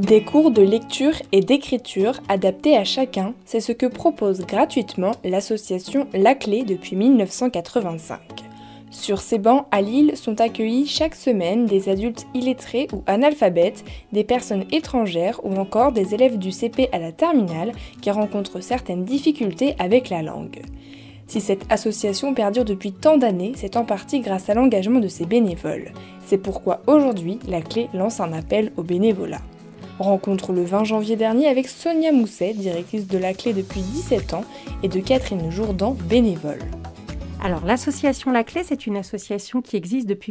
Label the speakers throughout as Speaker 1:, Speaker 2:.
Speaker 1: Des cours de lecture et d'écriture adaptés à chacun, c'est ce que propose gratuitement l'association La Clé depuis 1985. Sur ces bancs à Lille sont accueillis chaque semaine des adultes illettrés ou analphabètes, des personnes étrangères ou encore des élèves du CP à la terminale qui rencontrent certaines difficultés avec la langue. Si cette association perdure depuis tant d'années, c'est en partie grâce à l'engagement de ses bénévoles. C'est pourquoi aujourd'hui, La Clé lance un appel au bénévolat. Rencontre le 20 janvier dernier avec Sonia Mousset, directrice de La Clé depuis 17 ans, et de Catherine Jourdan, bénévole.
Speaker 2: Alors, l'association La Clé, c'est une association qui existe depuis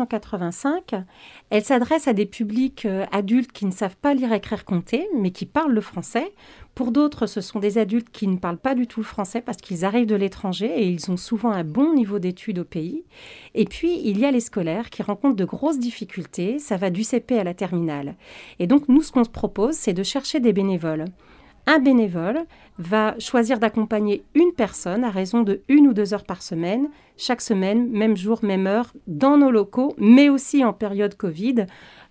Speaker 2: 1985. Elle s'adresse à des publics adultes qui ne savent pas lire, écrire, compter, mais qui parlent le français. Pour d'autres, ce sont des adultes qui ne parlent pas du tout le français parce qu'ils arrivent de l'étranger et ils ont souvent un bon niveau d'études au pays. Et puis, il y a les scolaires qui rencontrent de grosses difficultés. Ça va du CP à la terminale. Et donc, nous, ce qu'on se propose, c'est de chercher des bénévoles. Un bénévole va choisir d'accompagner une personne à raison de 1 ou 2 heures par semaine, chaque semaine, même jour, même heure, dans nos locaux, mais aussi en période Covid,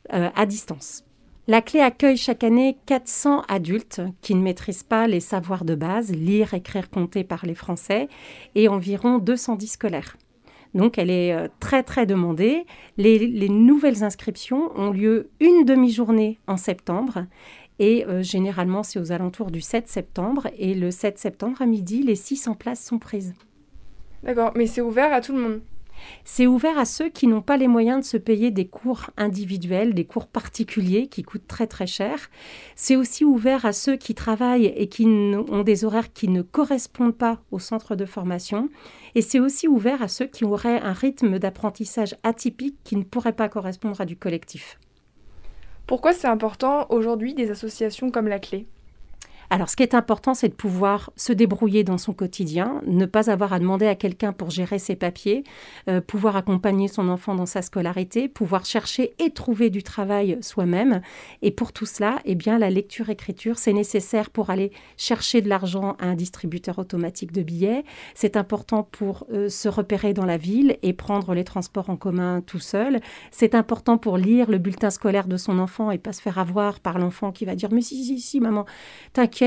Speaker 2: à distance. La Clé accueille chaque année 400 adultes qui ne maîtrisent pas les savoirs de base, lire, écrire, compter, parler français, et environ 210 scolaires. Donc, elle est très, très demandée. Les nouvelles inscriptions ont lieu une demi-journée en septembre. Et généralement, c'est aux alentours du 7 septembre. Et le 7 septembre, à midi, les 600 places sont prises.
Speaker 1: D'accord, mais c'est ouvert à tout le monde?
Speaker 2: C'est ouvert à ceux qui n'ont pas les moyens de se payer des cours individuels, des cours particuliers qui coûtent très très cher. C'est aussi ouvert à ceux qui travaillent et qui ont des horaires qui ne correspondent pas au centre de formation. Et c'est aussi ouvert à ceux qui auraient un rythme d'apprentissage atypique qui ne pourrait pas correspondre à du collectif.
Speaker 1: Pourquoi c'est important aujourd'hui des associations comme La Clé ?
Speaker 2: Alors, ce qui est important, c'est de pouvoir se débrouiller dans son quotidien, ne pas avoir à demander à quelqu'un pour gérer ses papiers, pouvoir accompagner son enfant dans sa scolarité, pouvoir chercher et trouver du travail soi-même. Et pour tout cela, eh bien, la lecture-écriture, c'est nécessaire pour aller chercher de l'argent à un distributeur automatique de billets. C'est important pour se repérer dans la ville et prendre les transports en commun tout seul. C'est important pour lire le bulletin scolaire de son enfant et pas se faire avoir par l'enfant qui va dire « Mais si, maman, t'inquiète,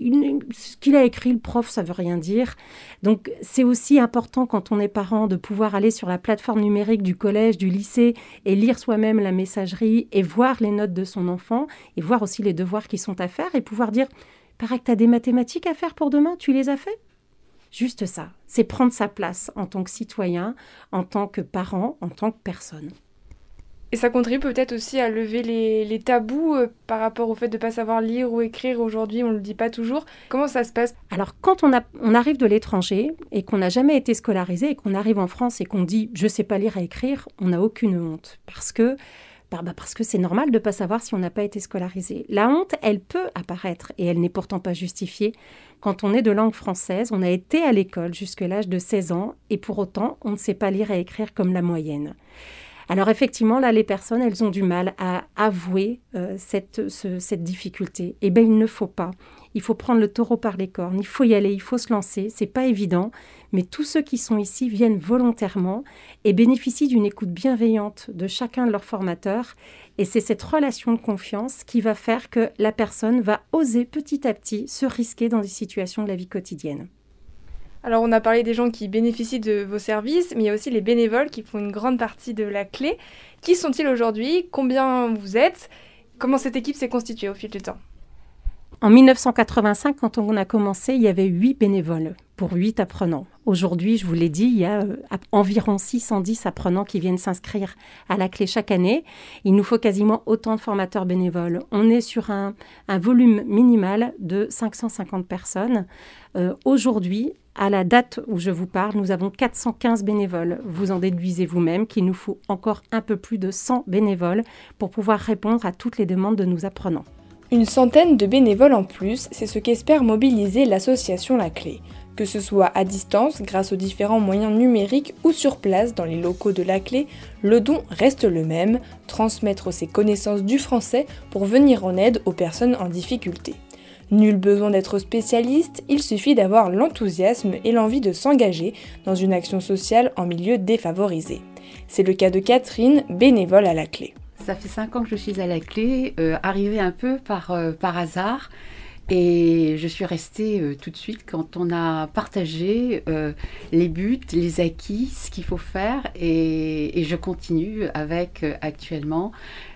Speaker 2: ce qu'il a écrit, le prof, ça veut rien dire. » Donc, c'est aussi important quand on est parent de pouvoir aller sur la plateforme numérique du collège, du lycée et lire soi-même la messagerie et voir les notes de son enfant et voir aussi les devoirs qui sont à faire et pouvoir dire « Paraît que tu as des mathématiques à faire pour demain, tu les as fait ?» Juste ça, c'est prendre sa place en tant que citoyen, en tant que parent, en tant que personne.
Speaker 1: Et ça contribue peut-être aussi à lever les tabous par rapport au fait de ne pas savoir lire ou écrire aujourd'hui, on ne le dit pas toujours. Comment ça se passe ?
Speaker 2: Alors, quand on arrive de l'étranger et qu'on n'a jamais été scolarisé et qu'on arrive en France et qu'on dit « je ne sais pas lire et écrire », on n'a aucune honte parce que c'est normal de ne pas savoir si on n'a pas été scolarisé. La honte, elle peut apparaître et elle n'est pourtant pas justifiée. Quand on est de langue française, on a été à l'école jusqu'à l'âge de 16 ans et pour autant, on ne sait pas lire et écrire comme la moyenne. Alors effectivement, là, les personnes, elles ont du mal à avouer cette difficulté. Eh bien, il ne faut pas. Il faut prendre le taureau par les cornes. Il faut y aller, il faut se lancer. C'est pas évident, mais tous ceux qui sont ici viennent volontairement et bénéficient d'une écoute bienveillante de chacun de leurs formateurs. Et c'est cette relation de confiance qui va faire que la personne va oser petit à petit se risquer dans des situations de la vie quotidienne.
Speaker 1: Alors, on a parlé des gens qui bénéficient de vos services, mais il y a aussi les bénévoles qui font une grande partie de La Clé. Qui sont-ils aujourd'hui ? Combien vous êtes ? Comment cette équipe s'est constituée au fil du temps ?
Speaker 2: En 1985, quand on a commencé, il y avait 8 bénévoles pour 8 apprenants. Aujourd'hui, je vous l'ai dit, il y a environ 610 apprenants qui viennent s'inscrire à La Clé chaque année. Il nous faut quasiment autant de formateurs bénévoles. On est sur un volume minimal de 550 personnes. Aujourd'hui, à la date où je vous parle, nous avons 415 bénévoles. Vous en déduisez vous-même qu'il nous faut encore un peu plus de 100 bénévoles pour pouvoir répondre à toutes les demandes de nos apprenants.
Speaker 1: Une centaine de bénévoles en plus, c'est ce qu'espère mobiliser l'association La Clé. Que ce soit à distance, grâce aux différents moyens numériques ou sur place dans les locaux de La Clé, le don reste le même, transmettre ses connaissances du français pour venir en aide aux personnes en difficulté. Nul besoin d'être spécialiste, il suffit d'avoir l'enthousiasme et l'envie de s'engager dans une action sociale en milieu défavorisé. C'est le cas de Catherine, bénévole à La Clé.
Speaker 3: Ça fait 5 ans que je suis à la clé, arrivée un peu par hasard. Et je suis restée tout de suite quand on a partagé les buts, les acquis, ce qu'il faut faire. Et je continue avec actuellement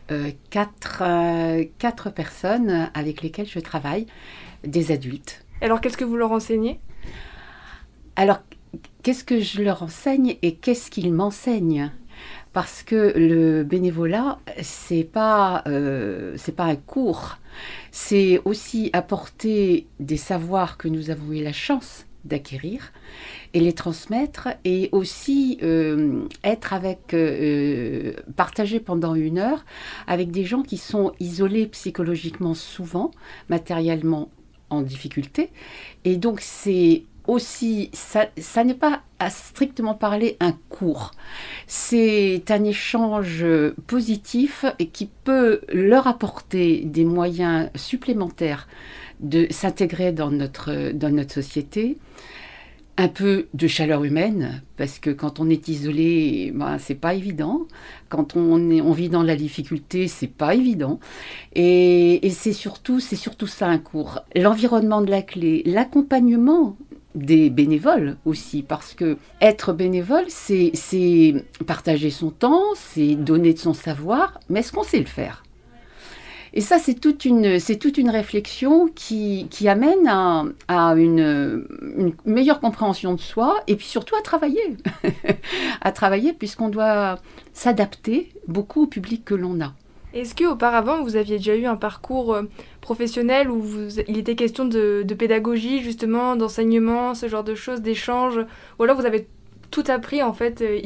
Speaker 3: 4 personnes avec lesquelles je travaille, des adultes.
Speaker 1: Alors, qu'est-ce que vous leur enseignez ?
Speaker 3: Alors, qu'est-ce que je leur enseigne et qu'est-ce qu'ils m'enseignent ? Parce que le bénévolat, c'est pas un cours. C'est aussi apporter des savoirs que nous avons eu la chance d'acquérir et les transmettre, et aussi être partager pendant 1 heure avec des gens qui sont isolés psychologiquement souvent, matériellement en difficulté. Et donc c'est aussi, ça n'est pas à strictement parler un cours. C'est un échange positif et qui peut leur apporter des moyens supplémentaires de s'intégrer dans notre société. Un peu de chaleur humaine, parce que quand on est isolé, c'est pas évident. Quand on vit dans la difficulté, c'est pas évident. Et c'est surtout ça un cours. L'environnement de la clé, l'accompagnement des bénévoles aussi, parce que être bénévole, c'est partager son temps, c'est donner de son savoir, mais est-ce qu'on sait le faire ? Et ça, c'est toute une réflexion qui amène à une meilleure compréhension de soi, et puis surtout à travailler. À travailler, puisqu'on doit s'adapter beaucoup au public que l'on a.
Speaker 1: Est-ce qu'auparavant, vous aviez déjà eu un parcours professionnel où il était question de pédagogie, justement, d'enseignement, ce genre de choses, d'échanges, ou alors vous avez tout appris, en fait, ici ?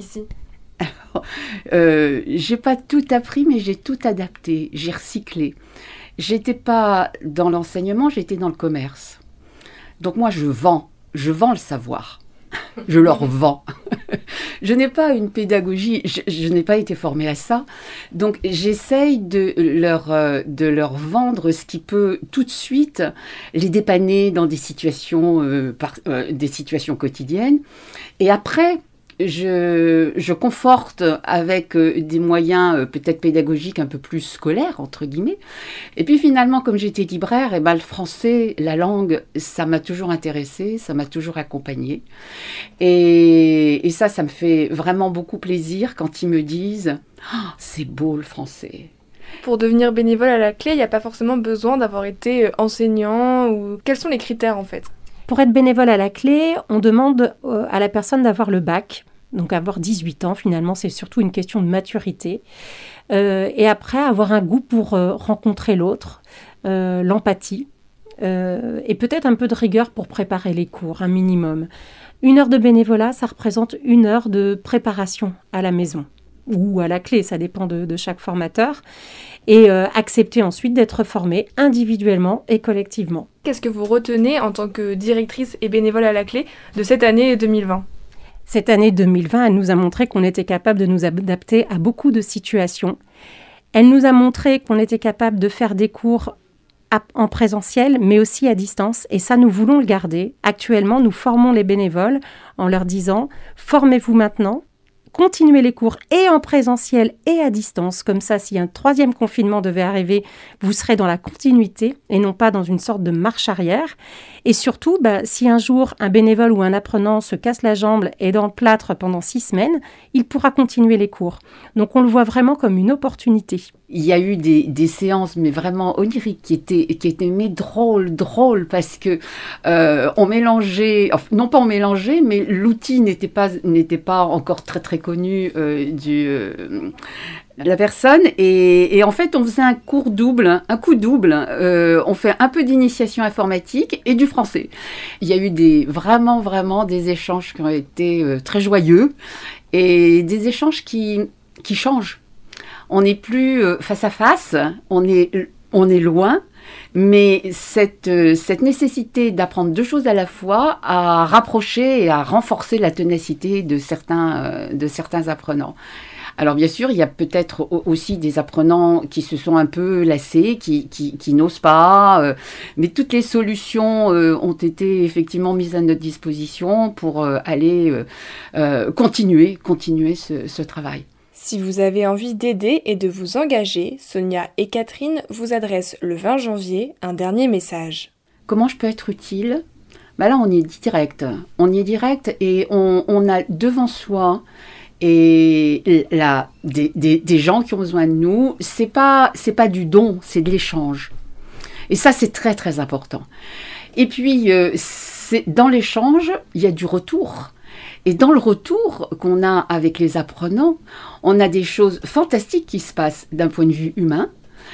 Speaker 3: J'ai pas tout appris, mais j'ai tout adapté, j'ai recyclé. J'étais pas dans l'enseignement, j'étais dans le commerce. Donc moi, je vends le savoir. Je leur vends. Je n'ai pas une pédagogie, je n'ai pas été formée à ça. Donc j'essaye de leur vendre ce qui peut tout de suite les dépanner dans des situations quotidiennes. Et après, je conforte avec des moyens peut-être pédagogiques un peu plus scolaires, entre guillemets. Et puis finalement, comme j'étais libraire, le français, la langue, ça m'a toujours intéressée, ça m'a toujours accompagnée. Et ça me fait vraiment beaucoup plaisir quand ils me disent « Oh, c'est beau le français !»
Speaker 1: Pour devenir bénévole à la clé, il n'y a pas forcément besoin d'avoir été enseignant, ou quels sont les critères en fait ?
Speaker 2: Pour être bénévole à la clé, on demande à la personne d'avoir le bac, donc avoir 18 ans finalement, c'est surtout une question de maturité. Et après, avoir un goût pour rencontrer l'autre, l'empathie, et peut-être un peu de rigueur pour préparer les cours, un minimum. 1 heure de bénévolat, ça représente 1 heure de préparation à la maison ou à la clé, ça dépend de chaque formateur, et accepter ensuite d'être formé individuellement et collectivement.
Speaker 1: Qu'est-ce que vous retenez en tant que directrice et bénévole à la clé de cette année 2020 ?
Speaker 2: Cette année 2020, elle nous a montré qu'on était capable de nous adapter à beaucoup de situations. Elle nous a montré qu'on était capable de faire des cours en présentiel, mais aussi à distance. Et ça, nous voulons le garder. Actuellement, nous formons les bénévoles en leur disant « Formez-vous maintenant ». Continuez les cours et en présentiel et à distance. Comme ça, si un 3e confinement devait arriver, vous serez dans la continuité et non pas dans une sorte de marche arrière. Et surtout, si un jour un bénévole ou un apprenant se casse la jambe et est dans le plâtre pendant 6 semaines, il pourra continuer les cours. Donc on le voit vraiment comme une opportunité.
Speaker 3: Il y a eu des séances, mais vraiment oniriques, qui étaient mais drôles, parce que on mélangeait, non pas on mélangeait, mais l'outil n'était pas encore très très connu de la personne, et en fait on faisait un coup double, on fait un peu d'initiation informatique et du français. Il y a eu vraiment des échanges qui ont été très joyeux, et des échanges qui changent. On n'est plus face à face, on est loin, mais cette nécessité d'apprendre 2 choses à la fois a rapproché et a renforcé la ténacité de certains apprenants. Alors bien sûr, il y a peut-être aussi des apprenants qui se sont un peu lassés, qui n'osent pas, mais toutes les solutions ont été effectivement mises à notre disposition pour aller continuer ce travail.
Speaker 1: Si vous avez envie d'aider et de vous engager, Sonia et Catherine vous adressent le 20 janvier un dernier message.
Speaker 3: Comment je peux être utile ? Là, on est direct. On est direct et on a devant soi et là, des gens qui ont besoin de nous. C'est pas du don, c'est de l'échange. Et ça, c'est très, très important. Et puis, dans l'échange, il y a du retour. Et dans le retour qu'on a avec les apprenants, on a des choses fantastiques qui se passent d'un point de vue humain,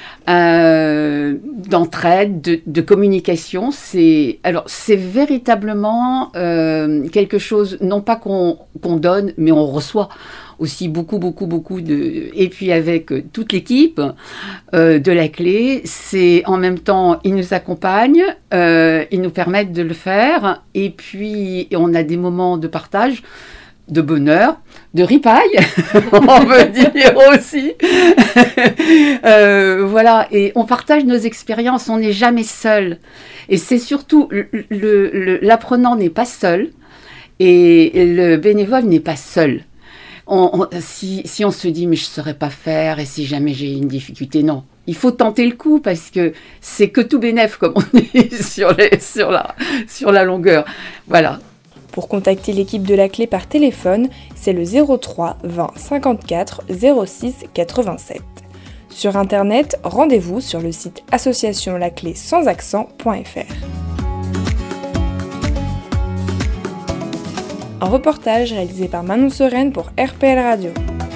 Speaker 3: d'entraide, de communication. C'est véritablement quelque chose, non pas qu'on donne, mais on reçoit aussi beaucoup de... Et puis avec toute l'équipe de la Clé, c'est en même temps, ils nous accompagnent, ils nous permettent de le faire, et puis on a des moments de partage, de bonheur, de ripaille, on veut dire aussi. Voilà, et on partage nos expériences, on n'est jamais seul. Et c'est surtout, l'apprenant n'est pas seul, et le bénévole n'est pas seul. Si on se dit, mais je ne saurais pas faire, et si jamais j'ai une difficulté, non. Il faut tenter le coup, parce que c'est que tout bénef, comme on dit sur la longueur. Voilà.
Speaker 1: Pour contacter l'équipe de la Clé par téléphone, c'est le 03 20 54 06 87. Sur internet, rendez-vous sur le site associationlaclé-sans-accent.fr. Un reportage réalisé par Manon Sereine pour RPL Radio.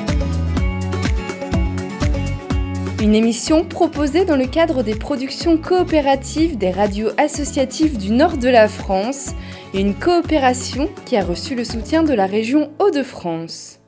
Speaker 1: Une émission proposée dans le cadre des productions coopératives des radios associatives du nord de la France et une coopération qui a reçu le soutien de la région Hauts-de-France.